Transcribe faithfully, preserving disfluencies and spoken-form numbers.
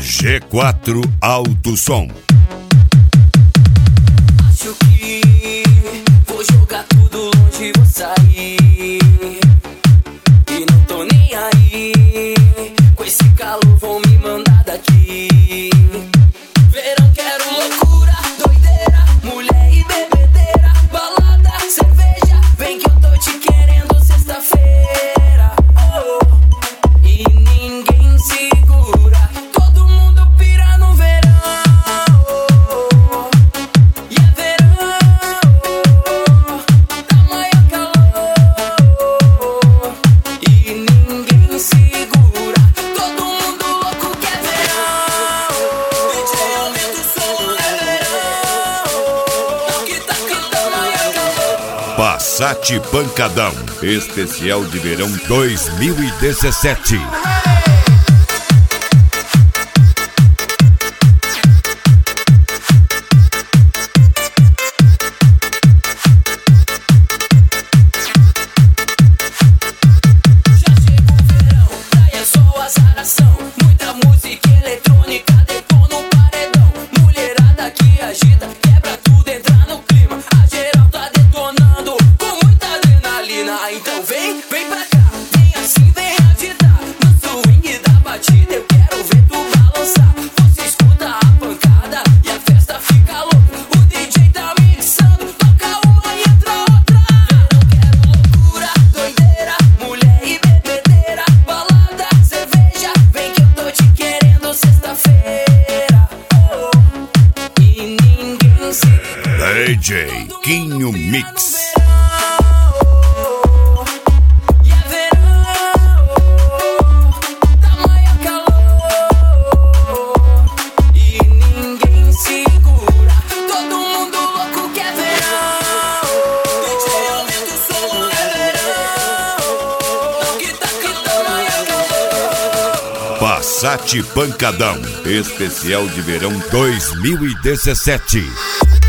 G quatro Alto Som. Acho que vou jogar tudo longe, vou sair e não tô nem aí. Com esse calor vão me mandar daqui. Verão quero loucura, doideira, mulher e bebedeira, balada, cerveja, vem que eu tô te querendo sexta-feira. Oh, e ninguém segura, todo mundo pira no verão. Oh, e é verão, tá maior calor. E ninguém segura, todo mundo louco que é verão. D J aumenta o som, é verão, que tá cantando maior calor. Passat Pancadão, especial de verão dois mil e dezessete. Já chegou o verão, praia, sol, azaração, muita música eletrônica, detona o paredão. Mulherada que agita, quebra tudo, entra no clima. A geral tá detonando com muita adrenalina. Então vem, vem pra cá, vem assim, vem agitar. No swing da batida eu quero ver tu balançar. Você escuta a pancada e a festa fica louca. O D J tá mixando, toca uma e entra outra. Verão quero loucura, doideira, mulher e bebedeira, balada, cerveja, vem que eu tô te querendo sexta-feira. Oh, e ninguém se D J Quinho Mix. e é verão, tá maior calor. E ninguém segura, todo mundo louco que é verão. D J aumenta o som, é verão, que tá cantando maior calor. Passat Pancadão, especial de verão dois mil e dezessete.